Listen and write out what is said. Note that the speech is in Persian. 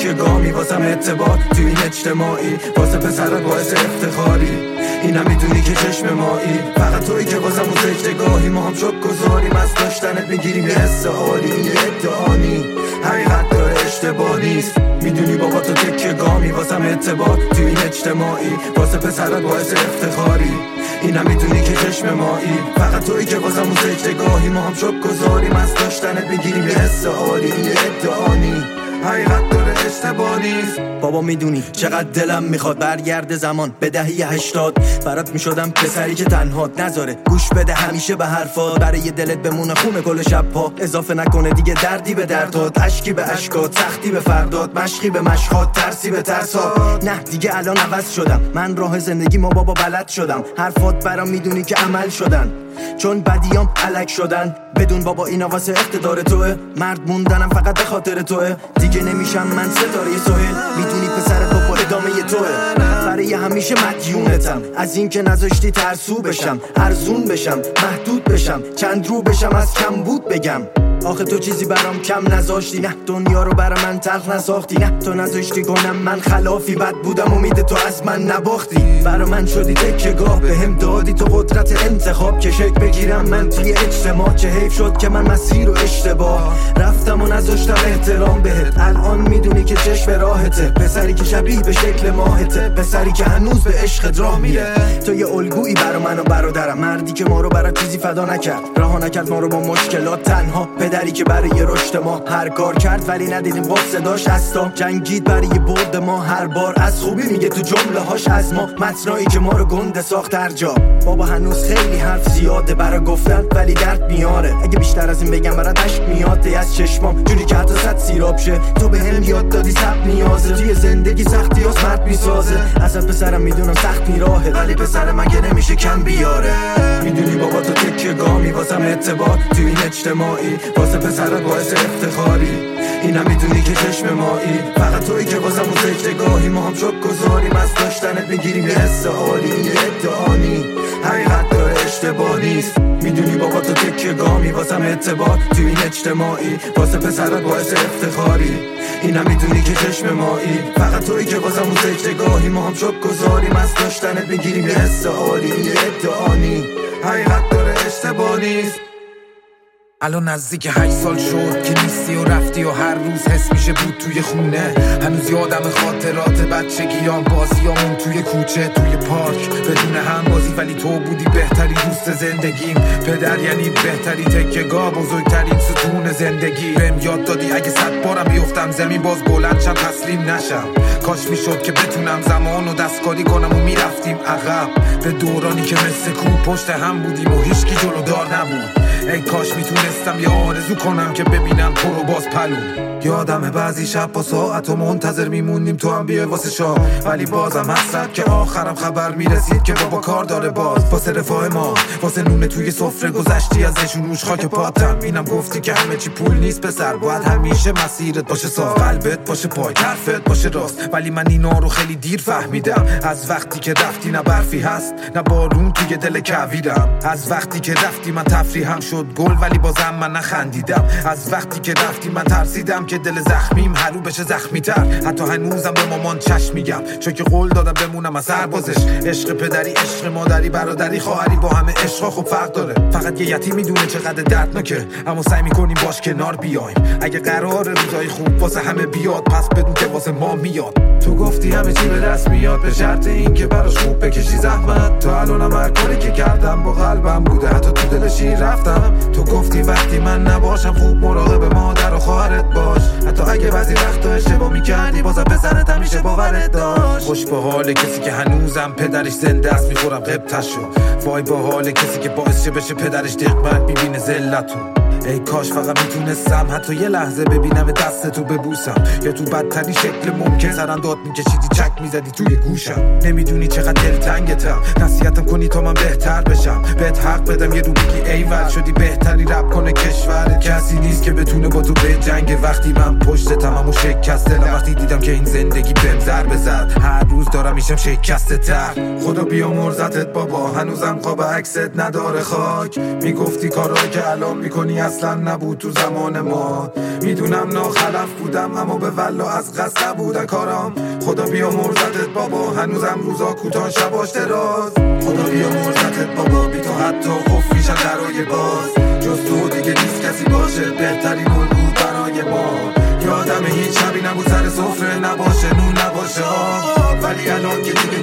تکیه گامی واسم اعتبار تو این اجتماعی واسه پسرت باعث افتخاری اینا میدونی که چشم مایی فقط تویی که واسم اون سجدگاهی ما هم شک گذاریم از داشتنت میگیریم یه حس عالی یه ادعانی حقیقت داره اشتباه نیست میدونی بابا تو تکیه گامی واسم اعتبار تو این اجتماعی واسه پسرت باعث افتخاری اینا میدونی که چشم مایی فقط تویی که واسم اون سجدگاهی ما هم شک گذاریم از داشتنت میگیریم یه حس عالی یه ادعانی حقیقت داره اشتباه نیست. بابا میدونی چقدر دلم میخواد برگرده زمان به دهه 80 برات میشدم پسری که تنهات نذاره گوش بده همیشه به حرفات برای دلت بمونه خونه کل شب‌ها اضافه نکنه دیگه دردی به دردات اشکی به اشکات سختی به فردات مشقی به مشقات ترسی به ترسات نه دیگه الان عوض شدم من راه زندگی ما بابا بلد شدم حرفات برام میدونی که عمل شدن چون بدیام علک شدن بدون بابا اینا واسه اقتدار توه مرد موندنم فقط به خاطر توه دیگه نمیشم من ستاره سهیل میدونی پسرت بابا ادامه توه برای همیشه مدیونتم از این که نذاشتی ترسو بشم ارزون بشم محدود بشم چند رو بشم از کم بود بگم آخه تو چیزی برام کم نذاشتی نه دنیا رو برا من تلخ نساختی نه تو نذاشتی کنم من خلافی بد بودم امید تو از من نباختی برا من شدی تکیه‌گاه بهم دادی تو قدرت انتخاب که شک بگیرم من توی اجتماع چه حیف شد که من مسیر و اشتباه رفتم و نذاشتم احترام بهت الان میدونی که چشم راحته پسری که شبیه به شکل ماهته پسری که هنوز به عشقت راه میره تو یه الگویی برا من و برادرم مردی که ما رو برا چیزی فدا نکرد رها نکرد ما رو با مشکلات تنها پدری که برای رشد ما هر کار کرد ولی ندیدیم باز صداش هستا جنگید برای برد ما هر بار از خوبی میگه تو جمله هاش از ما متنایی که ما رو گنده ساخت هر جا بابا هنوز خیلی حرف زیاده برای گفتن ولی درد میاره اگه بیشتر از این بگم برات اشک میاد از چشمام جوری که حتی صد سیراب شه تو بهم یاد دادی صبر نیازه توی زندگی سختی هاست مرد میسازه ازت پسرم میدونم سخت میراهه ولی پسر من که نمیشه کم بیاره میدونی بابا تو تکیه گامی واسم اعتبار تو این اجتماعی واسه پسرت باعث افتخاری اینا میدونی که چشم مایی فقط تویی که واسم اون سجدگاهی ما هم شک گذاریم از داشتنت میگیریم یه حس عالی یه ادعانی حقیقت داره اشتباه نیست میدونی بابا تو تکیه گامی واسم اعتبار تو این اجتماعی واسه پسرت باعث افتخاری اینا میدونی که چشم مایی فقط تویی که واسم اون سجدگاهی ما هم شک گذاریم از داشتنت میگیریم یه حس عالی یه ادعانی حقیقت داره اشتباه نیست. الان نزدیک 8 سال شد که نیستی و رفتی و هر روز حس میشه بود توی خونه هنوز یادم خاطرات بچگیام بازیامون توی کوچه توی پارک بدون هم بازی ولی تو بودی بهتری دوست زندگیم پدر یعنی بهتری تکیه‌گاه بزرگترین ستون زندگی بهم یاد دادی اگه 100 بارم بیفتم زمین باز بلند شم تسلیم نشم کاش میشد که بتونم زمان و دستکاری کنم و میرفتیم عقب به دورانی که مثل کوه پشت هم بودیم و هیچکی جلودار نبود ای کاش میتونستم یه آرزو کنم که ببینم تو رو باز پلو یادمه بعضی شب با ساعت و منتظر میمونیم تو هم بیای واسه شام ولی بازم حسرت که آخرم خبر میرسید که بابا کار داره باز واسه رفاه ما واسه نونه توی سفره گذشتی ازشون روش خاک پاتم اینم گفتی که همه چی پول نیست پسر باید همیشه مسیرت باشه صاف قلبت باشه پای حرفت باشه راست ولی من اینا رو خیلی دیر فهمیدم از وقتی که رفتی نه برفی هست نه بارون توی دل کویرم از وقتی که رفتی من تفریحم شد گل ولی بازم من نخندیدم از وقتی که رفتی من ترسیدم که دل زخمیم هرو بشه زخمی تر حتی هنوزم به مامان چشم میگم چون که قول دادم بمونم از سربازش عشق پدری عشق مادری برادری خواهری با همه عشقا خب فرق داره فقط یه یتیم میدونه چقدر دردناکه اما سعی میکنیم باش کنار بیایم اگه قرار روزای خوب واسه همه بیاد پس بدون که واسه ما میاد تو گفتی همه چی به دست میاد به شرط این که براش خوب بکشی زحمت تا الانم هر کاری که کردم با قلبم بوده حتی تو دلشی رفتم تو گفتی وقتی من نباشم خوب مراقب مادر و خواهرت باش حتی اگه بعضی وقتا اشتباه میکردی بازم پسرت همیشه باورت داشت خوش به حال کسی که هنوزم پدرش زنده است میخورم قبطشو وای با حال کسی که باعث شه بشه پدرش دقمت میبینه ذلتو ای کاش فقط میتونستم حتی یه لحظه ببینم دستتو ببوسم یا تو بدترین شکل ممکن سرم داد میکشیدی چک میزدی توی گوشم نمیدونی چقدر دلتنگتم نصیحتم کنی تا من بهتر بشم بهت حق بدم یه رو بگی ایول شدی بهتری رپ کنه کشورت کسی نیست که بتونه با تو به جنگ وقتی من پشتتم اما شکست دلم وقتی دیدم که این زندگی بهم ضربه زد هر روز دارم میشم شکسته تر خدا بیامرزتت بابا هنوزم قاب عکست نداره خاک میگفتی کارایی که الان میکنی از اصلا نبود تو زمان ما. میدونم ناخلف بودم اما به والله از قصد نبودن کارم. خدا بیا مرزتت بابا، هنوزم روزا کوتاه شباش دراز. خدا بیا مرزتت بابا، بی تو حتی خف میشن درای باز. جز تو دیگه نیست کسی باشه بهترین الگو برای ما. یادم هیچ شبی نبود سر سفره نباشه نون نباشه ولی الان که دیگه